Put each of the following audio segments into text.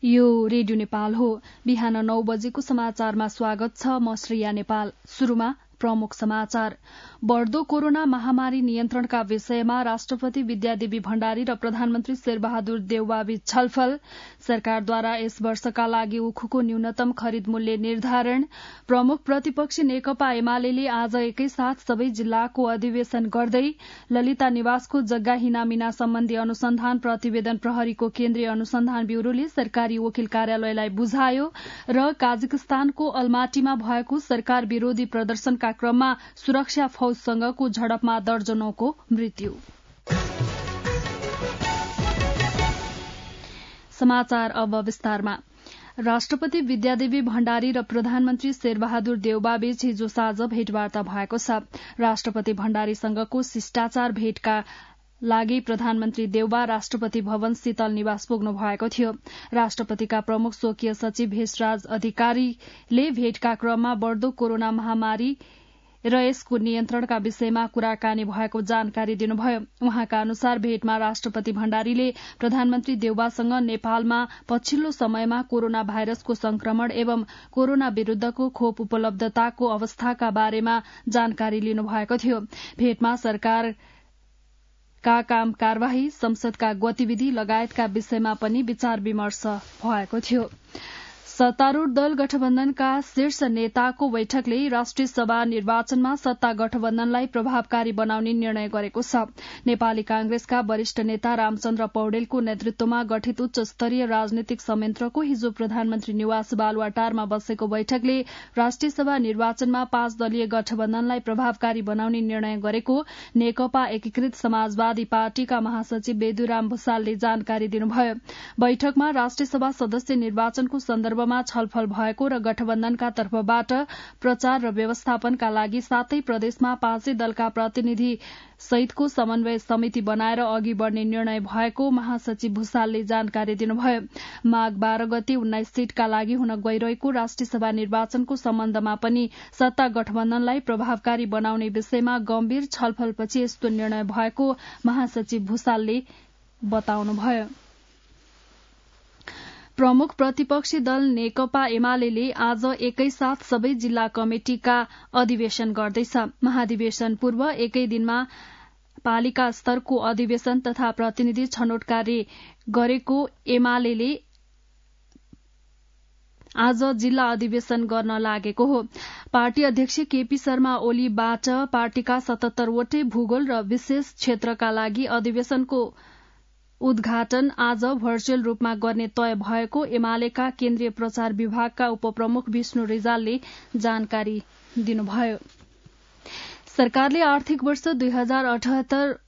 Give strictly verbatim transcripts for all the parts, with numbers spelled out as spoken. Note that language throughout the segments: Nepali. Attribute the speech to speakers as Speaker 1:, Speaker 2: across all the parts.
Speaker 1: यो रेडियो नेपाल हो। बिहान नौ बजेको समाचारमा स्वागत छ। म श्रेया नेपाल। शुरूमा प्रमुख समाचार। बढ़दो कोरोना महामारी नियन्त्रणका विषयमा राष्ट्रपति विद्यादेवी भण्डारी र प्रधानमन्त्री शेरबहादुर देउवाबीच छलफल। सरकारद्वारा यस वर्षका लागि उखुको न्यूनतम खरिद मूल्य निर्धारण। प्रमुख प्रतिपक्षी नेकपा एमाले आज एकैसाथ सबै जिल्लाको अधिवेशन गर्दै ललिता निवासको जग्गा हिनामिना सम्बन्धी अनुसन्धान प्रतिवेदन प्रहरीको केन्द्रीय अनुसन्धान ब्यूरोले सरकारी वकिल कार्यालयलाई बुझायो र काजाकिस्तानको अलमाटीमा भएको सरकार विरोधी प्रदर्शनका क्रममा सुरक्षा फौजसँगको झडपमा दर्जनौंको मृत्यु। समाचार अब विस्तारमा। राष्ट्रपति विद्यादेवी भण्डारी र प्रधानमन्त्री शेरबहादुर देउवाबीच हिजो साँझ भेटवार्ता भएको छ। राष्ट्रपति भण्डारीसँगको शिष्टाचार भेटका लागि प्रधानमन्त्री देउवा राष्ट्रपति भवन शीतल निवास पुग्नु भएको थियो। राष्ट्रपतिका प्रमुख स्वकीय सचिव भेषराज अधिकारीले भेटका क्रममा बढ़दो कोरोना महामारी र यसको नियन्त्रणका विषयमा कुराकानी भएको जानकारी दिनुभयो। उहाँका अनुसार भेटमा राष्ट्रपति भण्डारीले प्रधानमन्त्री देउवासँग नेपालमा पछिल्लो समयमा कोरोना भाइरसको संक्रमण एवं कोरोना विरूद्धको खोप उपलब्धताको अवस्थाका बारेमा जानकारी लिनुभएको थियो। भेटमा सरकार का काम कार्यवाही, संसदका गतिविधि लगायतका विषयमा पनि विचार विमर्श भएको थियो। सत्तारूढ़ दल गठबन्धनका शीर्ष नेताको बैठकले राष्ट्रिय सभा निर्वाचनमा सत्ता गठबन्धनलाई प्रभावकारी बनाउने निर्णय गरेको छ। नेपाली कांग्रेसका वरिष्ठ नेता रामचन्द्र पौडेलको नेतृत्वमा गठित उच्च स्तरीय राजनीतिक संयन्त्रको हिजो प्रधानमन्त्री निवास बालुवाटारमा बसेको बैठकले राष्ट्रिय सभा निर्वाचनमा पाँच दलीय गठबन्धनलाई प्रभावकारी बनाउने निर्णय गरेको नेकपा एकीकृत समाजवादी पार्टीका महासचिव बेदुराम भुसालले जानकारी दिनुभयो। बैठकमा राष्ट्रिय सभा सदस्य निर्वाचनको सन्दर्भ छलफल भएको र गठबन्धनका तर्फबाट प्रचार र व्यवस्थापनका लागि सातै प्रदेशमा पाँचै दलका प्रतिनिधि सहितको समन्वय समिति बनाएर अघि बढ़ने निर्णय भएको महासचिव भुसालले जानकारी दिनुभयो। माघ बाह्र गते उन्नाइस सीटका लागि हुन गइरहेको राष्ट्रिय सभा निर्वाचनको सम्बन्धमा पनि सत्ता गठबन्धनलाई प्रभावकारी बनाउने विषयमा गम्भीर छलफलपछि यस्तो निर्णय भएको महासचिव भुसालले बताउनुभयो। प्रमुख प्रतिपक्षी दल नेकपा एमाले आज एकैसाथ सबै जिल्ला कमिटिका अधिवेशन गर्दैछ। महाधिवेशन पूर्व एकै दिनमा पालिका स्तरको अधिवेशन तथा प्रतिनिधि छनौट कार्य गरेको एमाले आज जिल्ला अधिवेशन गर्न लागेको हो। पार्टी अध्यक्ष केपी शर्मा ओलीबाट पार्टीका सतहत्तरवटै भूगोल र विशेष क्षेत्रका लागि अधिवेशनको उद्घाटन आज भर्चुअल रूपमा गर्ने तय भएको एमालेका केन्द्रीय प्रचार विभागका उपप्रमुख विष्णु रिजालले जानकारी दिनुभयो। सरकारले आर्थिक वर्ष दुई हजार अठहत्तर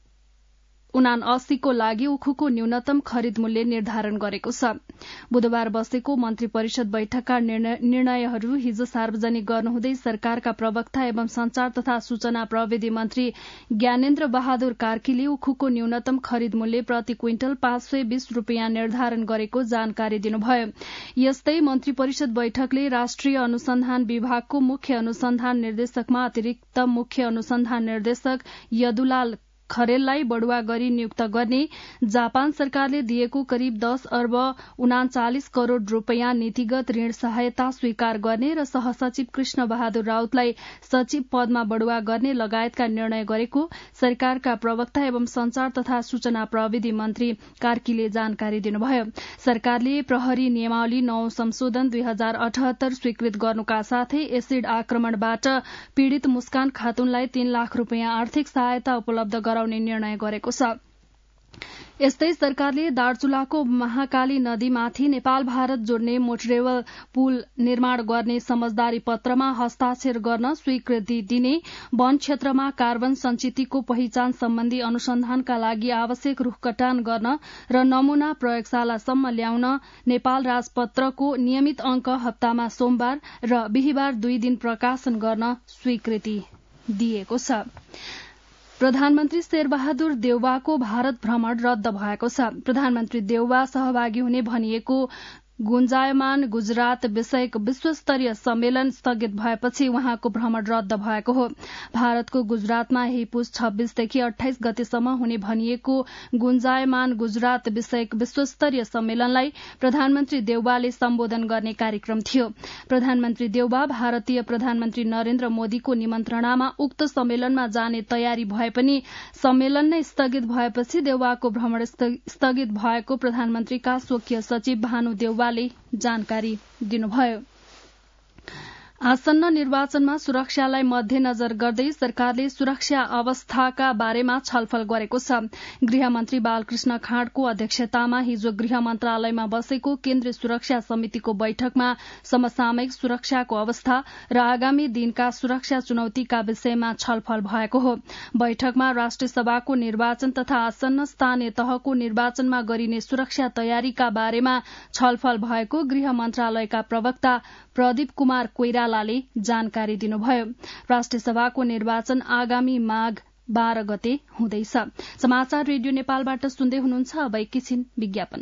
Speaker 1: उनासीको लागि उखुको न्यूनतम खरिद मूल्य निर्धारण गरेको छ। बुधबार बसेको मन्त्री परिषद बैठकका निर्णयहरू हिजो सार्वजनिक गर्नुहुँदै सरकारका प्रवक्ता एवं संचार तथा सूचना प्रविधि मन्त्री ज्ञानेन्द्र बहादुर कार्कीले उखुको न्यूनतम खरिद मूल्य प्रति क्विन्टल पाँच सय बीस रूपियाँ निर्धारण गरेको जानकारी दिनुभयो। यस्तै मन्त्री परिषद बैठकले राष्ट्रिय अनुसन्धान विभागको मुख्य अनुसन्धान निर्देशकमा अतिरिक्त मुख्य अनुसन्धान निर्देशक यदुलाल खरेललाई बढ़ुवा गरी नियुक्त गर्ने, जापान सरकारले दिएको करिब दस अर्ब उनाचालिस करोड़ रूपियाँ नीतिगत ऋण सहायता स्वीकार गर्ने र सहसचिव कृष्ण बहादुर राउतलाई सचिव पदमा बढ़ुवा गर्ने लगायतका निर्णय गरेको सरकारका प्रवक्ता एवं संचार तथा सूचना प्रविधि मन्त्री कार्कीले जानकारी दिनुभयो। सरकारले प्रहरी नियमावली नौ संशोधन दुई हजार अठहत्तर स्वीकृत गर्नुका साथै एसिड आक्रमणबाट पीड़ित मुस्कान खातुनलाई तीन लाख रूपियाँ आर्थिक सहायता उपलब्ध गराउने निर्णय गरेको छ। यस्तै सरकारले दार्चुलाको महाकाली नदीमाथि नेपाल भारत जोड्ने मोटरेवल पुल निर्माण गर्ने समझदारी पत्रमा हस्ताक्षर गर्न स्वीकृति दिने, वन क्षेत्रमा कार्बन संचितिको पहिचान सम्बन्धी अनुसन्धानका लागि आवश्यक रूख कटान गर्न र नमूना प्रयोगशालासम्म ल्याउन नेपाल राजपत्रको नियमित अंक हप्तामा सोमबार र बिहिबार दुई दिन प्रकाशन गर्न स्वीकृति दिएको छ। प्रधानमन्त्री शेरबहादुर देउवाको भारत भ्रमण रद्द भएको छ। प्रधानमन्त्री देउवा सहभागी हुने भनिएको गुन्जायमान गुजरात विषयक विश्वस्तरीय सम्मेलन स्थगित भएपछि उहाँको भ्रमण रद्द भएको हो। भारतको गुजरातमा यही पुस छब्बीसदेखि अठाइस गतेसम्म हुने भनिएको गुन्जायमान गुजरात विषयक विश्वस्तरीय सम्मेलनलाई प्रधानमन्त्री देउवाले सम्बोधन गर्ने कार्यक्रम थियो। प्रधानमन्त्री देउवा भारतीय प्रधानमन्त्री नरेन्द्र मोदीको निमन्त्रणामा उक्त सम्मेलनमा जाने तयारी भए पनि सम्मेलन नै स्थगित भएपछि देउवाको भ्रमण स्थगित भएको प्रधानमन्त्रीका स्वकीय सचिव भानु देउवा जानकारी दिनुभयो। आसन्न निर्वाचनमा सुरक्षालाई मध्यनजर गर्दै सरकारले सुरक्षा अवस्थाका बारेमा छलफल गरेको छ। गृहमन्त्री बालकृष्ण खाँडको अध्यक्षतामा हिजो गृह मन्त्रालयमा बसेको केन्द्रीय सुरक्षा समितिको बैठकमा समसामयिक सुरक्षाको अवस्था र आगामी दिनका सुरक्षा चुनौतीका विषयमा छलफल भएको हो। बैठकमा राष्ट्रिय सभाको निर्वाचन तथा आसन्न स्थानीय तहको निर्वाचनमा गरिने सुरक्षा तयारीका बारेमा छलफल भएको गृह मन्त्रालयका प्रवक्ता प्रदीप कुमार कोइरालाले जानकारी दिनुभयो। राष्ट्रिय सभाको निर्वाचन आगामी माघ बाह्र गते हुँदैछ। समाचार रेडियो नेपालबाट सुन्दै हुनुहुन्छ। अब एकैछिन विज्ञापन।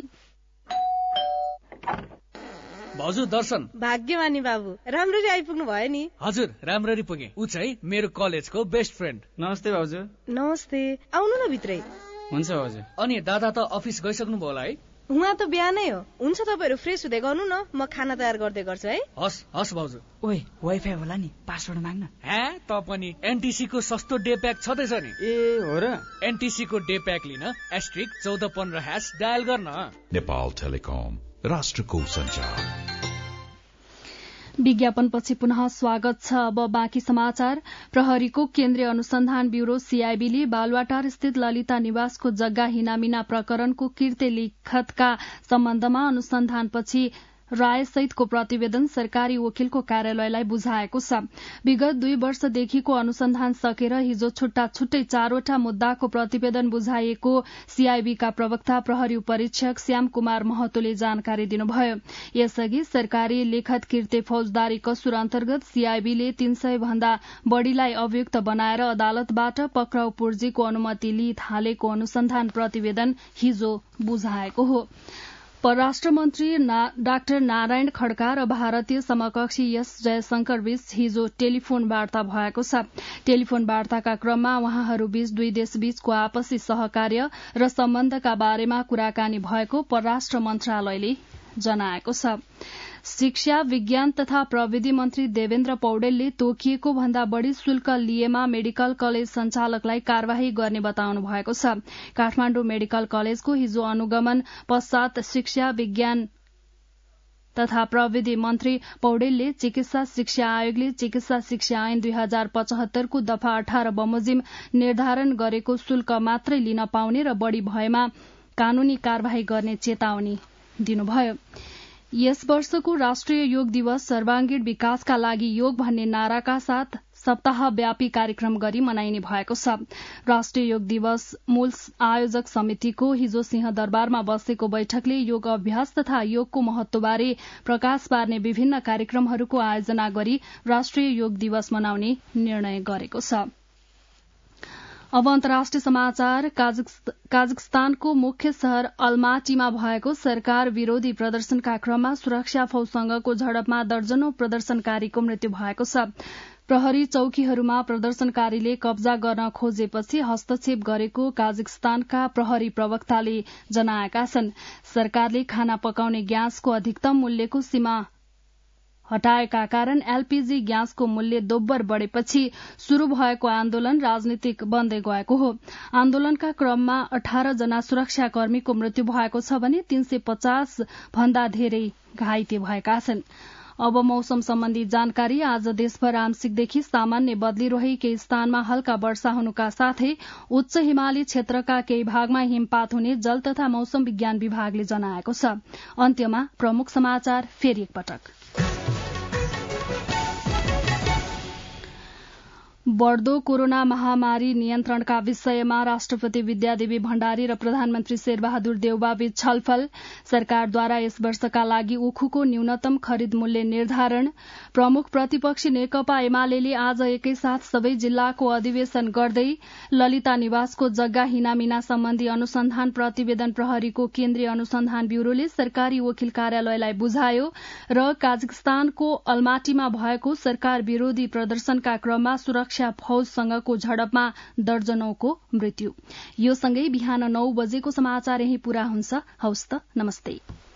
Speaker 2: भाउजू दर्शन।
Speaker 3: भाग्यमानी बाबु, राम्ररी आइपुग्नु भयो नि।
Speaker 2: हजुर, राम्ररी पुगे। ऊ चाहिँ मेरो कलेजको बेस्ट फ्रेन्ड।
Speaker 4: नमस्ते भाउजू।
Speaker 3: नमस्ते, आउनु न भित्रै।
Speaker 4: हुन्छ भाउजू।
Speaker 2: अनि दादा त अफिस गइसक्नु भयो होला है?
Speaker 3: उहाँ त बिहानै हो। हुन्छ, तपाईँहरू फ्रेस हुँदै गर्नु न, म खाना तयार गर्दै गर्छु है।
Speaker 2: हस् हस् भाउजू।
Speaker 4: ओए, वाइफाई होला नि, पासवर्ड माग्न।
Speaker 2: हे त पनि एनटीसी को सस्तो डे प्याक छँदैछ नि।
Speaker 4: ए हो र?
Speaker 2: एनटीसी को डे प्याक लिन एस्ट्रिक चौध पन्ध्र ह्यास डायल गर्न।
Speaker 5: नेपाल टेलिकम, राष्ट्रको सञ्चार।
Speaker 1: विज्ञापनपछि पुनः स्वागत छ। अब बाँकी समाचार। प्रहरीको केन्द्रीय अनुसन्धान ब्यूरो सीआईबीले बालुवाटार स्थित ललिता निवासको जग्गा हिनामिना प्रकरणको किर्ते लिखतका सम्बन्धमा अनुसन्धानपछि रायसहितको प्रतिवेदन सरकारी वकिलको कार्यालयलाई बुझाएको छ। विगत दुई वर्षदेखिको अनुसन्धान सकेर हिजो छुट्टा छुट्टै चारवटा मुद्दाको प्रतिवेदन बुझाइएको सीआईबीका प्रवक्ता प्रहरी उपरीक्षक श्याम कुमार महतोले जानकारी दिनुभयो। यसअघि सरकारी लिखत किर्ते फौजदारी कसुर अन्तर्गत सीआईबीले तीन सय भन्दा बढ़ीलाई अभियुक्त बनाएर अदालतबाट पक्राउ पूर्जीको अनुमति लिई थालेको अनुसन्धान प्रतिवेदन हिजो बुझाएको हो। परराष्ट्र मन्त्री ना, डाक्टर नारायण खड्का र भारतीय समकक्षी एस जयशंकर बीच हिजो टेलिफोन वार्ता भएको छ। टेलिफोन वार्ताका क्रममा उहाँहरूबीच दुई देशबीचको आपसी सहकार्य र सम्बन्धका बारेमा कुराकानी भएको परराष्ट्र मन्त्रालयले जनाएको छ। शिक्षा विज्ञान तथा प्रविधि मन्त्री देवेन्द्र पौडेलले तोकिएको भन्दा बढ़ी शुल्क लिएमा मेडिकल कलेज संचालकलाई कार्यवाही गर्ने बताउनु भएको छ। काठमाण्डु मेडिकल कलेजको हिजो अनुगमन पश्चात शिक्षा विज्ञान तथा प्रविधि मन्त्री पौडेलले चिकित्सा शिक्षा आयोगले चिकित्सा शिक्षा ऐन दुई हजार पचहत्तरको दफा अठार बमोजिम निर्धारण गरेको शुल्क मात्रै लिन पाउने र बढ़ी भएमा कानूनी कार्यवाही गर्ने चेतावनी दिनुभयो। यस वर्षको राष्ट्रिय योग दिवस सर्वांगीण विकासका लागि योग भन्ने नाराका साथ सप्ताहव्यापी कार्यक्रम गरी मनाइने भएको छ। राष्ट्रिय योग दिवस मूल आयोजक समितिको हिजो सिंहदरबारमा बसेको बैठकले योग अभ्यास तथा योगको महत्वबारे प्रकाश पार्ने विभिन्न कार्यक्रमहरूको आयोजना गरी राष्ट्रिय योग दिवस मनाउने निर्णय गरेको छ। अब अन्तर्राष्ट्रिय समाचार। काजाख्स्तानको मुख्य शहर अलमाटीमा भएको सरकार विरोधी प्रदर्शनका क्रममा सुरक्षा फौजसँगको झडपमा दर्जनौं प्रदर्शनकारीको मृत्यु भएको छ। प्रहरी चौकीहरूमा प्रदर्शनकारीले कब्जा गर्न खोजेपछि हस्तक्षेप गरेको काजाख्स्तानका प्रहरी प्रवक्ताले जनाएका छन्। सरकारले खाना पकाउने ग्यासको अधिकतम मूल्यको सीमा हटाएका कारण एलपीजी ग्यासको मूल्य दोब्बर बढ़ेपछि शुरू भएको आन्दोलन राजनीतिक बन्दै गएको हो। आन्दोलनका क्रममा अठार जना सुरक्षाकर्मीको मृत्यु भएको छ भने तीन सय पचास भन्दा धेरै घाइते भएका छन्। अब मौसम सम्बन्धी जानकारी। आज देशभर आंशिकदेखि सामान्य बदली रही केही स्थानमा हल्का वर्षा हुनुका साथै उच्च हिमाली क्षेत्रका केही भागमा हिमपात हुने जल तथा मौसम विज्ञान विभागले जनाएको छ। अन्त्यमा प्रमुख समाचार फेरि एकपटक। बढ़दो कोरोना महामारी नियन्त्रणका विषयमा राष्ट्रपति विद्यादेवी भण्डारी र प्रधानमन्त्री शेरबहादुर देउवाबीच छलफल। सरकारद्वारा यस वर्षका लागि उखुको न्यूनतम खरिद मूल्य निर्धारण। प्रमुख प्रतिपक्षी नेकपा एमालेले आज एकैसाथ सबै जिल्लाको अधिवेशन गर्दै ललिता निवासको जग्गा हिनामिना सम्बन्धी अनुसन्धान प्रतिवेदन प्रहरीको केन्द्रीय अनुसन्धान ब्यूरोले सरकारी वकिल कार्यालयलाई बुझायो र काजाकिस्तानको अलमाटीमा भएको सरकार विरोधी प्रदर्शनका क्रममा सुरक्षा फौजसँगको झडपमा दर्जनौंको मृत्यु। यो सँगै बिहान नौ बजेको समाचार यही पूरा हुन्छ। हवस् त, नमस्ते।